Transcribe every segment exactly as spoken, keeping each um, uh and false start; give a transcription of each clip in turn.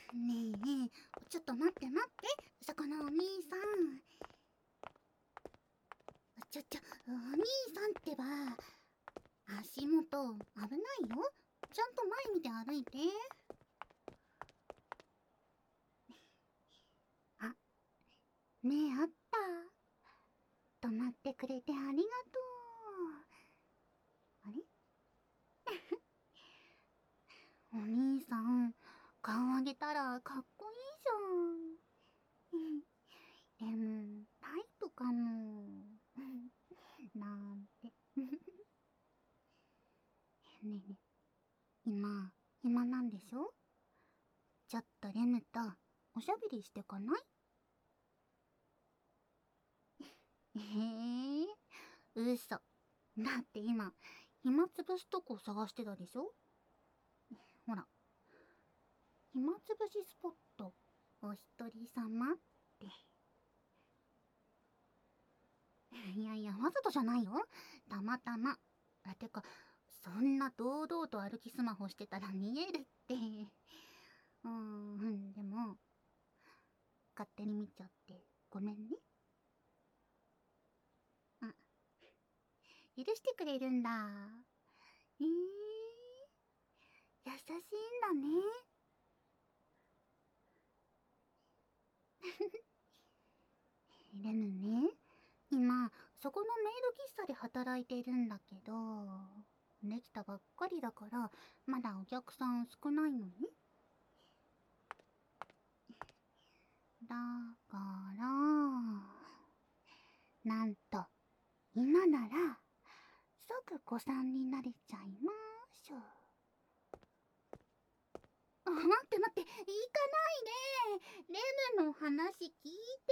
ねえ、ちょっと待って待って、そこのお兄さん。ちょちょ、お兄さんってば、足元危ないよ。ちゃんと前見て歩いて。あ、ねえあった。止まってくれてありがとう。あれお兄さん、顔上げたらかっこいいじゃん。でも、タイプかも。なんて。ねえねえ、今、暇なんでしょ？ちょっとレムとおしゃべりしてかない？ええー、嘘。だって今、暇つぶすとこ探してたでしょ？ほら、暇つぶしスポット、お一人様って。いやいや、わざとじゃないよ。たまたま。あ、てか、そんな堂々と歩きスマホしてたら見えるって。うーん、でも、勝手に見ちゃってごめんね。あ、許してくれるんだ。えー、優しいんだね。レムね、今、そこのメイド喫茶で働いてるんだけど、できたばっかりだから、まだお客さん少ないのね。だから、なんと、今なら、すぐ子さんになれちゃいまーしゅ。あ、待って待って、行かないで。レムの話聞いて。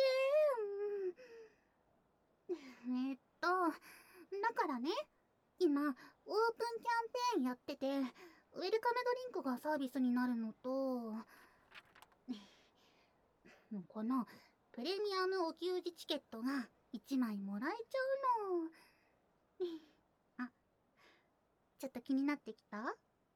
うん、えっと、だからね、今、オープンキャンペーンやってて、ウェルカムドリンクがサービスになるのと、このプレミアムお給仕チケットがいちまいもらえちゃうの。あ、ちょっと気になってきた？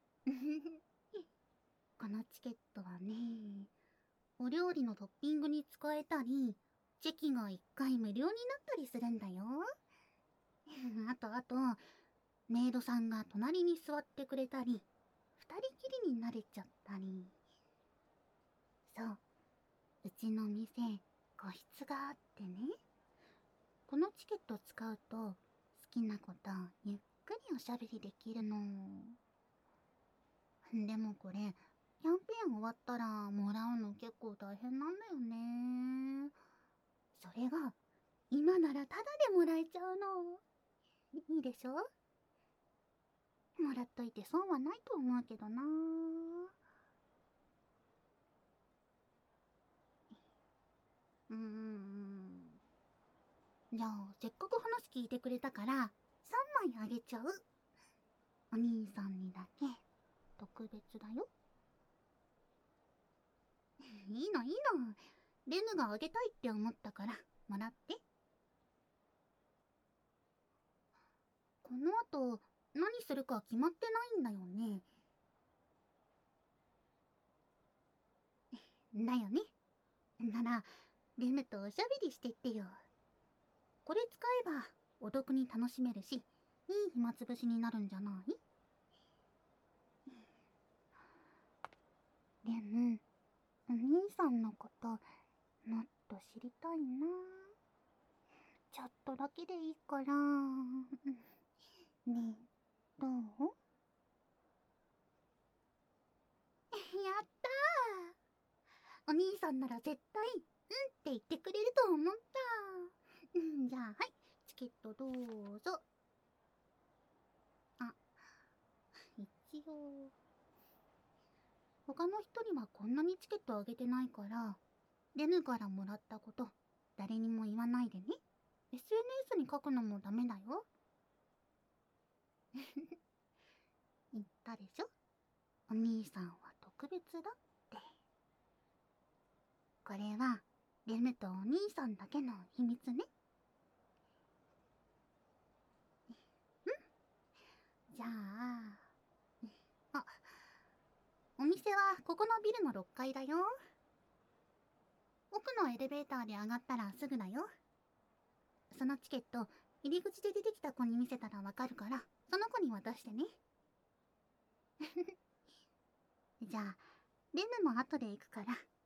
このチケットはね、お料理のトッピングに使えたり、チェキがいっかい無料になったりするんだよ。あとあと、メイドさんが隣に座ってくれたり、二人きりになれちゃったり。そう、うちの店、個室があってね。このチケット使うと、好きなことゆっくりおしゃべりできるの。でもこれ、キャンペーン終わったらもらうの結構大変なんだよね。それが、今ならタダでもらえちゃうの。いいでしょ？もらっといて損はないと思うけどな。うーん。じゃあ、せっかく話聞いてくれたから、さんまいあげちゃう。お兄さんにだけ、特別だよ。いいのいいの。レムがあげたいって思ったから、もらって。この後、何するか決まってないんだよね。だよね。なら、レムとおしゃべりしてってよ。これ使えば、お得に楽しめるし、いい暇つぶしになるんじゃない？レム、お兄さんのこと、もっと知りたいな。ちょっとだけでいいから。ねえ、どう？やったー。お兄さんなら絶対、うんって言ってくれると思った。うん、じゃあ、はい、チケットどうぞ。あ、一応、他の人にはこんなにチケットあげてないから、レムからもらったこと、誰にも言わないでね。エスエヌエス に書くのもダメだよ。言ったでしょ？お兄さんは特別だって。これは、レムとお兄さんだけの秘密ね。じゃあ、あ、お店店はここのビルのろっかいだよ。奥のエレベーターで上がったらすぐだよ。そのチケット、入り口で出てきた子に見せたらわかるから、その子に渡してね。じゃあ、レムも後で行くから、